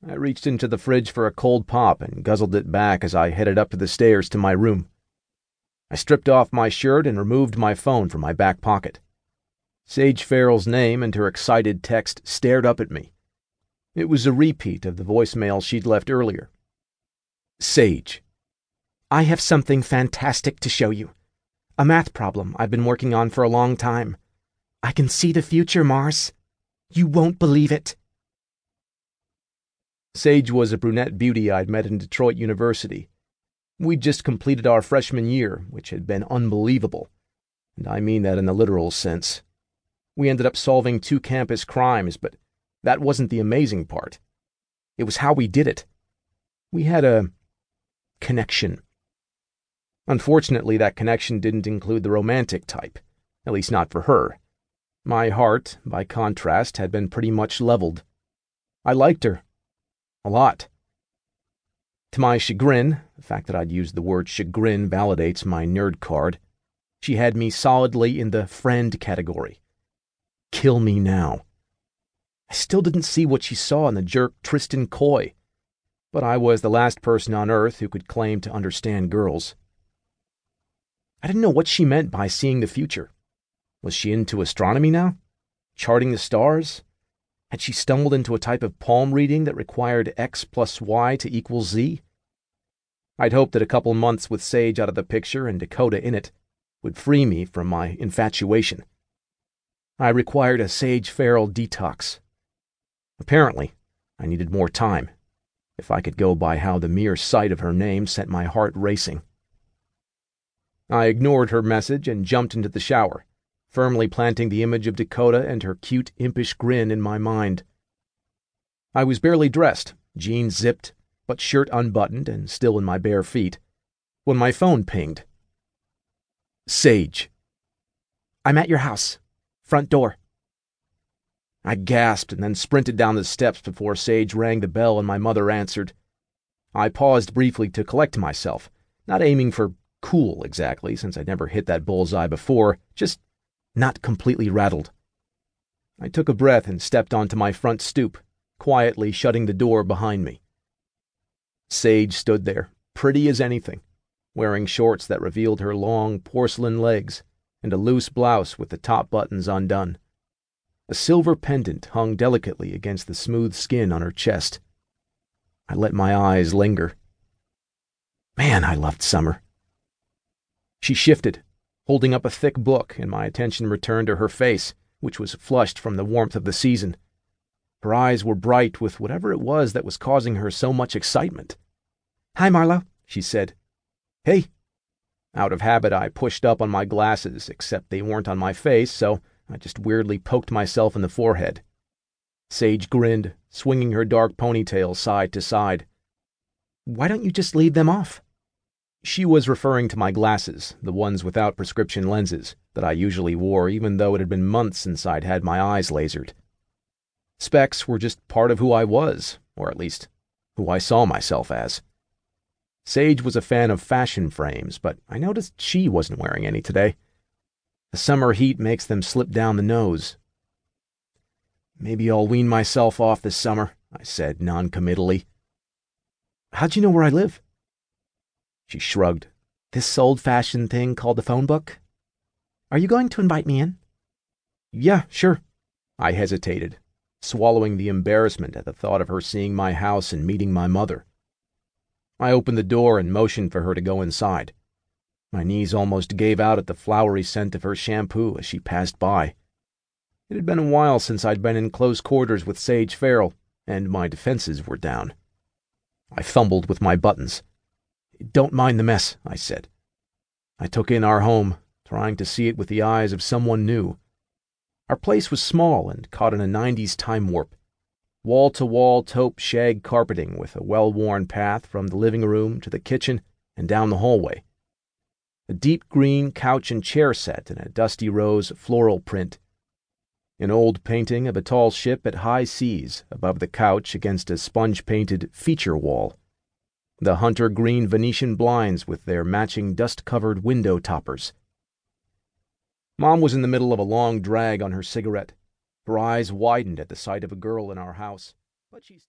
I reached into the fridge for a cold pop and guzzled it back as I headed up the stairs to my room. I stripped off my shirt and removed my phone from my back pocket. Sage Farrell's name and her excited text stared up at me. It was a repeat of the voicemail she'd left earlier. Sage. I have something fantastic to show you. A math problem I've been working on for a long time. I can see the future, Mars. You won't believe it. Sage was a brunette beauty I'd met in Detroit University. We'd just completed our freshman year, which had been unbelievable. And I mean that in the literal sense. We ended up solving 2 campus crimes, but that wasn't the amazing part. It was how we did it. We had a connection. Unfortunately, that connection didn't include the romantic type, at least not for her. My heart, by contrast, had been pretty much leveled. I liked her. A lot. To my chagrin, the fact that I'd used the word chagrin validates my nerd card, she had me solidly in the friend category. Kill me now. I still didn't see what she saw in the jerk Tristan Coy, but I was the last person on Earth who could claim to understand girls. I didn't know what she meant by seeing the future. Was she into astronomy now? Charting the stars? Had she stumbled into a type of palm reading that required X plus Y to equal Z? I'd hoped that a couple months with Sage out of the picture and Dakota in it would free me from my infatuation. I required a Sage Farrell detox. Apparently, I needed more time, if I could go by how the mere sight of her name sent my heart racing. I ignored her message and jumped into the shower, firmly planting the image of Dakota and her cute, impish grin in my mind. I was barely dressed, jeans zipped, but shirt unbuttoned and still in my bare feet, when my phone pinged. Sage. I'm at your house. Front door. I gasped and then sprinted down the steps before Sage rang the bell and my mother answered. I paused briefly to collect myself, not aiming for cool exactly, since I'd never hit that bullseye before, just not completely rattled. I took a breath and stepped onto my front stoop, quietly shutting the door behind me. Sage stood there, pretty as anything, wearing shorts that revealed her long porcelain legs and a loose blouse with the top buttons undone. A silver pendant hung delicately against the smooth skin on her chest. I let my eyes linger. Man, I loved summer. She shifted, holding up a thick book, and my attention returned to her face, which was flushed from the warmth of the season. Her eyes were bright with whatever it was that was causing her so much excitement. Hi, Marlo, she said. Hey. Out of habit, I pushed up on my glasses, except they weren't on my face, so I just weirdly poked myself in the forehead. Sage grinned, swinging her dark ponytail side to side. Why don't you just leave them off? She was referring to my glasses, the ones without prescription lenses, that I usually wore even though it had been months since I'd had my eyes lasered. Specs were just part of who I was, or at least, who I saw myself as. Sage was a fan of fashion frames, but I noticed she wasn't wearing any today. The summer heat makes them slip down the nose. Maybe I'll wean myself off this summer, I said noncommittally. How'd you know where I live? She shrugged. This old-fashioned thing called the phone book? Are you going to invite me in? Yeah, sure. I hesitated, swallowing the embarrassment at the thought of her seeing my house and meeting my mother. I opened the door and motioned for her to go inside. My knees almost gave out at the flowery scent of her shampoo as she passed by. It had been a while since I'd been in close quarters with Sage Farrell, and my defenses were down. I fumbled with my buttons. Don't mind the mess, I said. I took in our home, trying to see it with the eyes of someone new. Our place was small and caught in a 90s time warp. Wall-to-wall taupe shag carpeting with a well-worn path from the living room to the kitchen and down the hallway. A deep green couch and chair set in a dusty rose floral print. An old painting of a tall ship at high seas above the couch against a sponge-painted feature wall. The hunter green Venetian blinds with their matching dust-covered window toppers. Mom was in the middle of a long drag on her cigarette. Her eyes widened at the sight of a girl in our house, but she